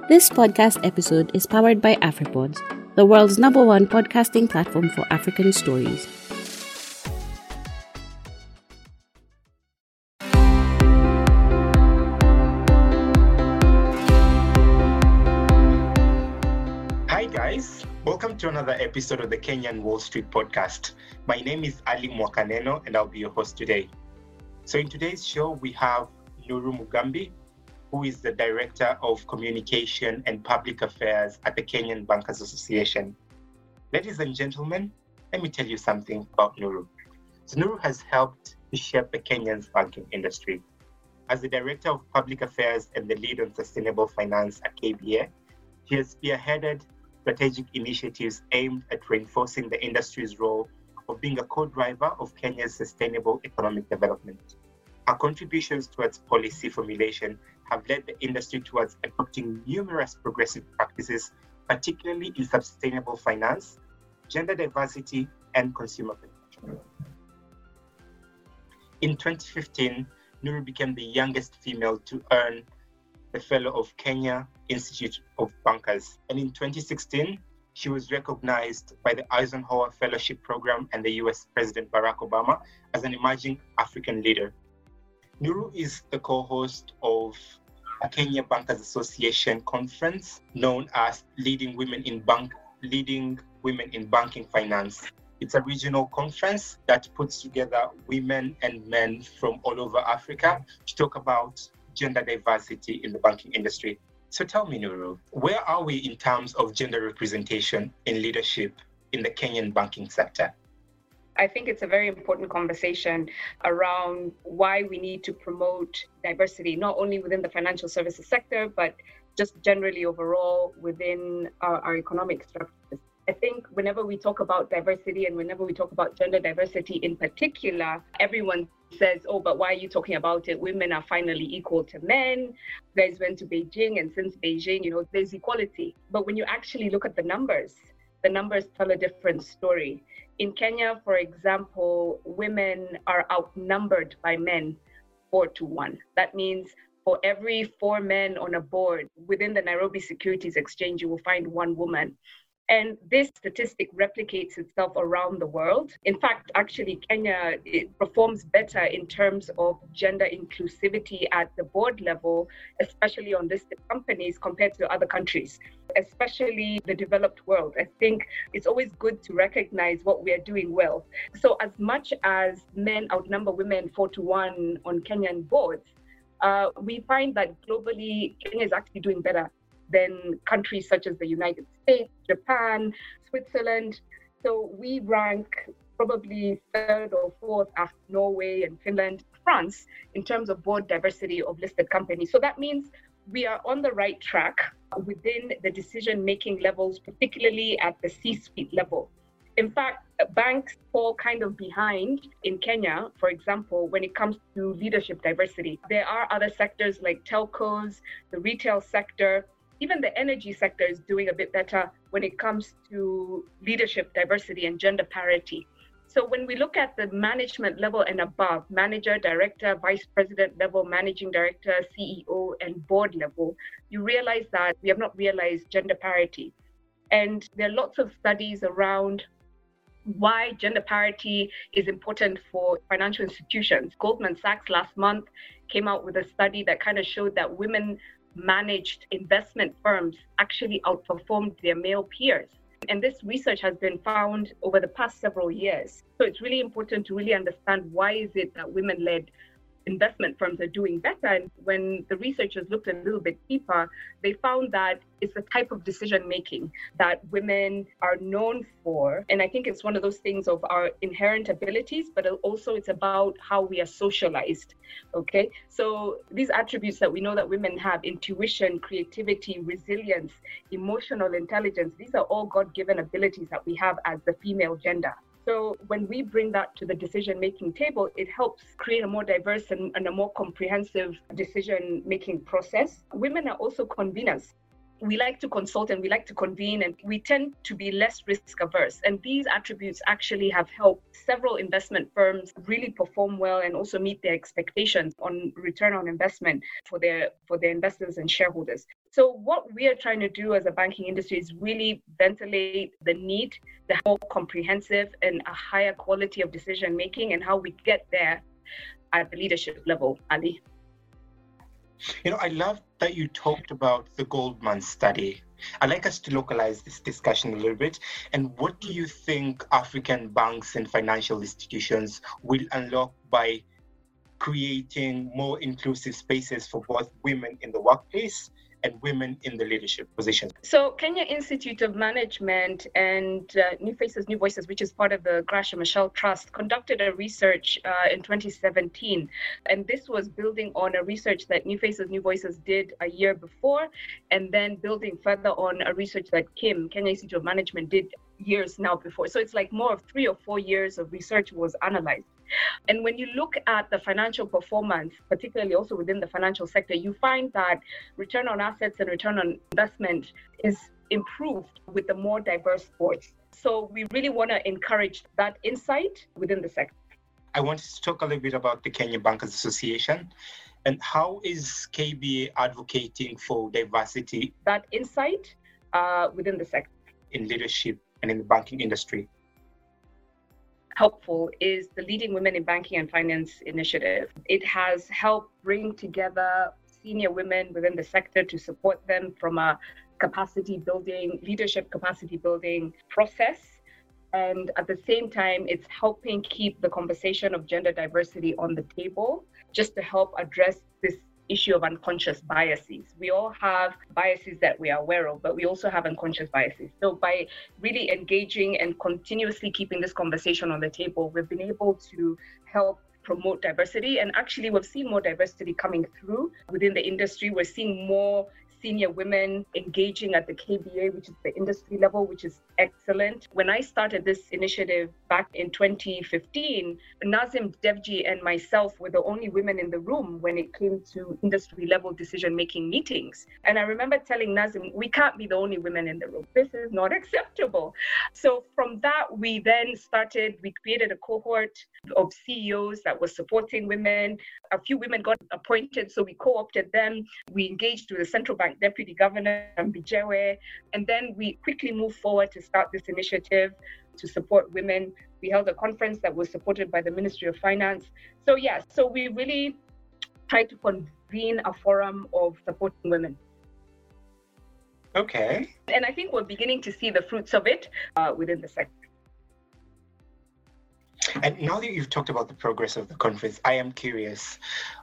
This podcast episode is powered by AfriPods, the world's #1 podcasting platform for African stories. Hi guys, welcome to another episode of the Kenyan Wall Street Podcast. My name is Ali Mwakaneno and I'll be your host today. So in today's show, we have Nuru Mugambi, who is the Director of Communication and Public Affairs at the Kenyan Bankers Association. Ladies and gentlemen, let me tell you something about Nuru. So Nuru has helped to shape the Kenyan's banking industry. As the Director of Public Affairs and the lead on sustainable finance at KBA, she has spearheaded strategic initiatives aimed at reinforcing the industry's role of being a co-driver of Kenya's sustainable economic development. Her contributions towards policy formulation have led the industry towards adopting numerous progressive practices, particularly in sustainable finance, gender diversity, and consumer protection. In 2015, Nuru became the youngest female to earn the Fellow of Kenya Institute of Bankers. And in 2016, she was recognized by the Eisenhower Fellowship Program and the US President Barack Obama as an emerging African leader. Nuru is the co-host of a Kenya Bankers Association conference known as Leading Women in Banking Finance. It's a regional conference that puts together women and men from all over Africa to talk about gender diversity in the banking industry. So tell me, Nuru, where are we in terms of gender representation in leadership in the Kenyan banking sector? I think it's a very important conversation around why we need to promote diversity, not only within the financial services sector, but just generally overall within our economic structures. I think whenever we talk about diversity and whenever we talk about gender diversity in particular, everyone says, oh, but why are you talking about it? Women are finally equal to men. You guys went to Beijing, and since Beijing, there's equality. But when you actually look at the numbers tell a different story. In Kenya, for example, women are outnumbered by men 4-1. That means for every 4 men on a board within the Nairobi Securities Exchange, you will find 1 woman. And this statistic replicates itself around the world. In fact, actually, Kenya performs better in terms of gender inclusivity at the board level, especially on listed companies compared to other countries, especially the developed world. I think it's always good to recognize what we are doing well. So as much as men outnumber women 4-1 on Kenyan boards, we find that globally, Kenya is actually doing better than countries such as the United States, Japan, Switzerland. So we rank probably 3rd or 4th after Norway and Finland, France, in terms of board diversity of listed companies. So that means we are on the right track within the decision-making levels, particularly at the C-suite level. In fact, banks fall kind of behind in Kenya, for example, when it comes to leadership diversity. There are other sectors like telcos, the retail sector, even the energy sector is doing a bit better when it comes to leadership diversity and gender parity. So when we look at the management level and above, manager, director, vice president level, managing director, CEO, and board level, you realize that we have not realized gender parity. And there are lots of studies around why gender parity is important for financial institutions. Goldman Sachs last month came out with a study that kind of showed that women managed investment firms actually outperformed their male peers. And this research has been found over the past several years. So it's really important to really understand why is it that women-led investment firms are doing better. And when the researchers looked a little bit deeper, they found that it's the type of decision making that women are known for. And I think it's one of those things of our inherent abilities, but also it's about how we are socialized. Okay, so these attributes that we know that women have: intuition, creativity, resilience, emotional intelligence, these are all God-given abilities that we have as the female gender. So when we bring that to the decision-making table, it helps create a more diverse and a more comprehensive decision-making process. Women are also conveners. we like to consult and we like to convene, and we tend to be less risk averse. And these attributes actually have helped several investment firms really perform well and also meet their expectations on return on investment for their investors and shareholders. So what we are trying to do as a banking industry is really ventilate the need to have more comprehensive and a higher quality of decision making, and how we get there at the leadership level, Ali. I love that you talked about the Goldman study. I'd like us to localize this discussion a little bit. And what do you think African banks and financial institutions will unlock by creating more inclusive spaces for both women in the workplace and women in the leadership positions? So Kenya Institute of Management and New Faces, New Voices, which is part of the Gracia Machel Trust, conducted a research in 2017. And this was building on a research that New Faces, New Voices did a year before, and then building further on a research that Kenya Institute of Management did years now before. So it's like more of 3 or 4 years of research was analyzed. And when you look at the financial performance, particularly also within the financial sector, you find that return on assets and return on investment is improved with the more diverse boards. So we really want to encourage that insight within the sector. I wanted to talk a little bit about the Kenya Bankers Association and how is KBA advocating for diversity? That insight within the sector. In leadership and in the banking industry. Helpful is the Leading Women in Banking and Finance initiative. It has helped bring together senior women within the sector to support them from a leadership capacity building process. And at the same time, it's helping keep the conversation of gender diversity on the table, just to help address this issue of unconscious biases. We all have biases that we are aware of, but we also have unconscious biases. So by really engaging and continuously keeping this conversation on the table, we've been able to help promote diversity. And actually, we've seen more diversity coming through within the industry. We're seeing more senior women engaging at the KBA, which is the industry level, which is excellent. When I started this initiative back in 2015, Nazim Devji and myself were the only women in the room when it came to industry level decision-making meetings. And I remember telling Nazim, we can't be the only women in the room. This is not acceptable. So from that, we created a cohort of CEOs that was supporting women. A few women got appointed, so we co-opted them. We engaged with the central bank deputy governor, Mbijewe, and then we quickly moved forward to start this initiative to support women. We held a conference that was supported by the Ministry of Finance. So we really tried to convene a forum of supporting women. Okay. And I think we're beginning to see the fruits of it within the sector. And now that you've talked about the progress of the conference, I am curious,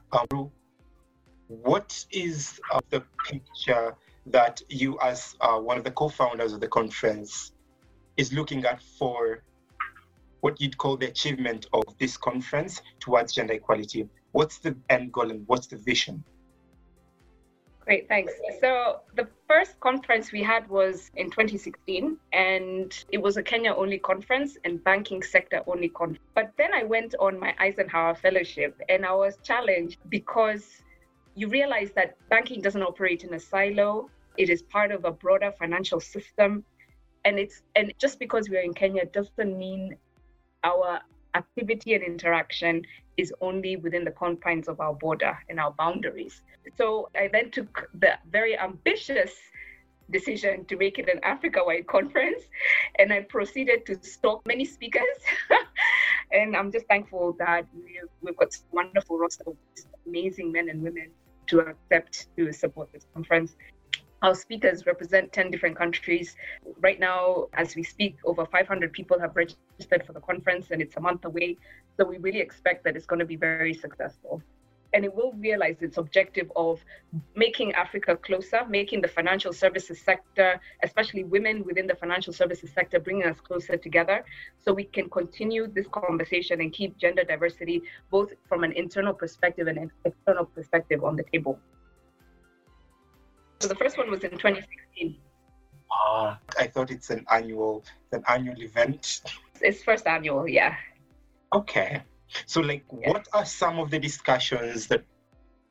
what is the picture that you as one of the co-founders of the conference is looking at for what you'd call the achievement of this conference towards gender equality? What's the end goal and what's the vision? Great, thanks. So the first conference we had was in 2016, and it was a Kenya-only conference and banking sector-only conference. But then I went on my Eisenhower Fellowship, and I was challenged because you realize that banking doesn't operate in a silo. It is part of a broader financial system. And just because we are in Kenya doesn't mean our activity and interaction is only within the confines of our border and our boundaries. So I then took the very ambitious decision to make it an Africa-wide conference, and I proceeded to stalk many speakers. And I'm just thankful that we've got a wonderful roster of amazing men and women to accept to support this conference. Our speakers represent 10 different countries. Right now, as we speak, over 500 people have registered for the conference, and it's a month away. So we really expect that it's going to be very successful. And it will realize its objective of making Africa closer, making the financial services sector, especially women within the financial services sector, bringing us closer together so we can continue this conversation and keep gender diversity, both from an internal perspective and an external perspective, on the table. So the first one was in 2016. I thought it's an annual event. It's first annual, yeah. Okay. So what are some of the discussions that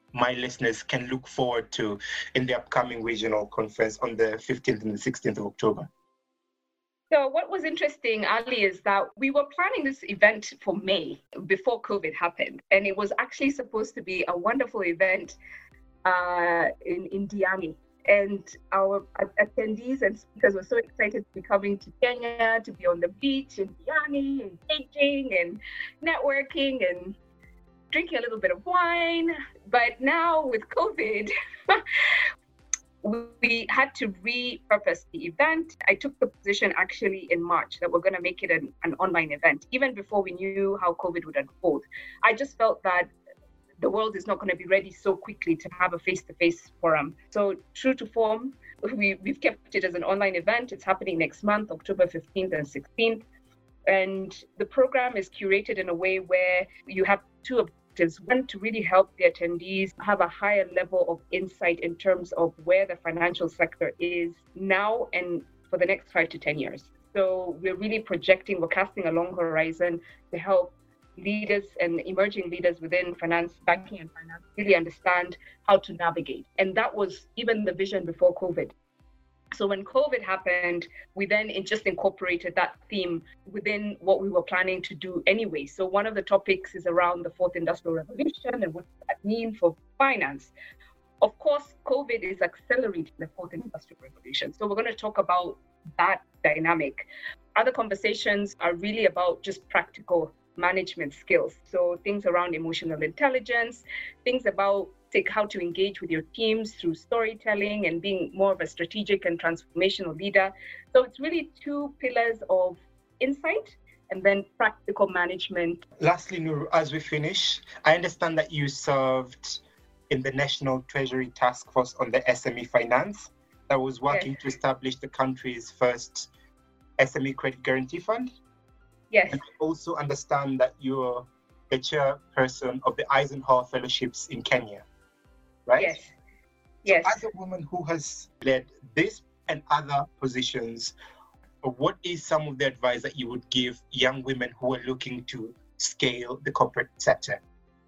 my listeners can look forward to in the upcoming regional conference on the 15th and the 16th of October? So what was interesting, Ali, is that we were planning this event for May before COVID happened. And it was actually supposed to be a wonderful event in Diani. And our attendees and speakers were so excited to be coming to Kenya, to be on the beach in Diani, and painting and networking and drinking a little bit of wine. But now with COVID, we had to repurpose the event. I took the position actually in March that we're going to make it an online event, even before we knew how COVID would unfold. I just felt that the world is not going to be ready so quickly to have a face-to-face forum. So true to form, we've kept it as an online event. It's happening next month, October 15th and 16th. And the program is curated in a way where you have two objectives. One, to really help the attendees have a higher level of insight in terms of where the financial sector is now and for the next 5 to 10 years. So we're really we're casting a long horizon to help leaders and emerging leaders within banking and finance really understand how to navigate. And that was even the vision before COVID. So when COVID happened, we then just incorporated that theme within what we were planning to do anyway. So one of the topics is around the fourth industrial revolution and what does that mean for finance. Of course, COVID is accelerating the fourth industrial revolution. So we're going to talk about that dynamic. Other conversations are really about just practical management skills. So things around emotional intelligence, things about how to engage with your teams through storytelling and being more of a strategic and transformational leader. So it's really two pillars of insight and then practical management. Lastly, Nuru, as we finish, I understand that you served in the National Treasury Task Force on the SME Finance that was working to establish the country's first SME Credit Guarantee Fund. Yes. And I also understand that you're the chairperson of the Eisenhower Fellowships in Kenya, right? Yes. So Yes. as a woman who has led this and other positions, what is some of the advice that you would give young women who are looking to scale the corporate sector?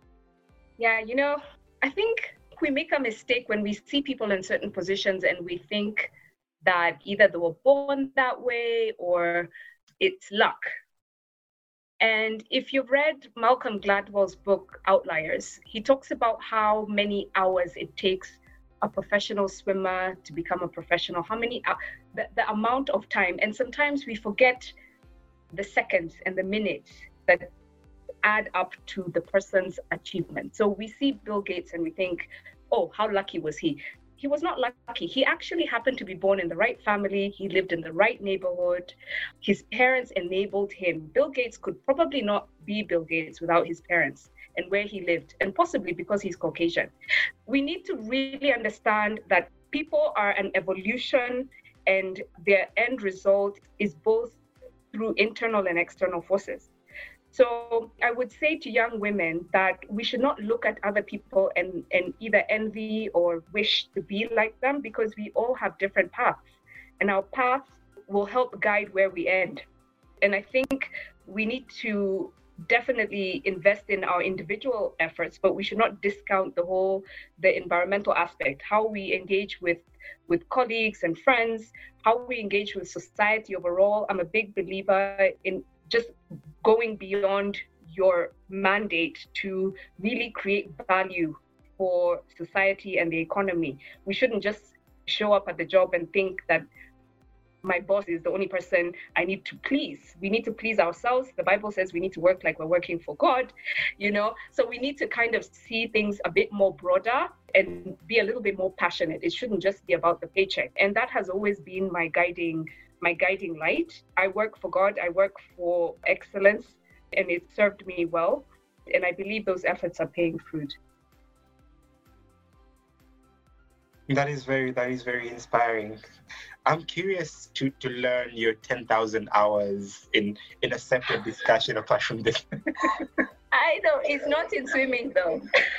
Yeah, I think we make a mistake when we see people in certain positions and we think that either they were born that way or it's luck. And if you've read Malcolm Gladwell's book, Outliers, he talks about how many hours it takes a professional swimmer to become a professional, the amount of time. And sometimes we forget the seconds and the minutes that add up to the person's achievement. So we see Bill Gates and we think, oh, how lucky was he? He was not lucky. He actually happened to be born in the right family. He lived in the right neighborhood. His parents enabled him. Bill Gates could probably not be Bill Gates without his parents and where he lived, and possibly because he's Caucasian. We need to really understand that people are an evolution and their end result is both through internal and external forces. So I would say to young women that we should not look at other people and either envy or wish to be like them, because we all have different paths and our paths will help guide where we end. And I think we need to definitely invest in our individual efforts, but we should not discount the environmental aspect, how we engage with colleagues and friends, how we engage with society overall. I'm a big believer in just going beyond your mandate to really create value for society and the economy. We shouldn't just show up at the job and think that my boss is the only person I need to please. We need to please ourselves. The Bible says we need to work like we're working for God, So we need to kind of see things a bit more broader and be a little bit more passionate. It shouldn't just be about the paycheck. And that has always been my guiding light. I work for God, I work for excellence, and it served me well. And I believe those efforts are paying fruit. That is very inspiring. I'm curious to learn your 10,000 hours in a separate discussion apart from this. I know, it's not in swimming though.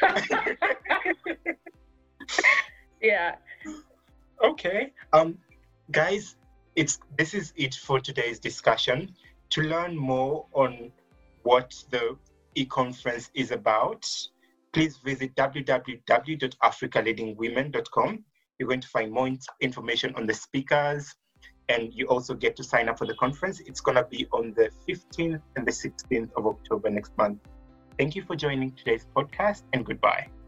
Yeah. Okay. Guys, this is it for today's discussion. To learn more on what the e-conference is about, please visit www.africaleadingwomen.com. You're going to find more information on the speakers, and you also get to sign up for the conference. It's going to be on the 15th and the 16th of October next month. Thank you for joining today's podcast, and goodbye.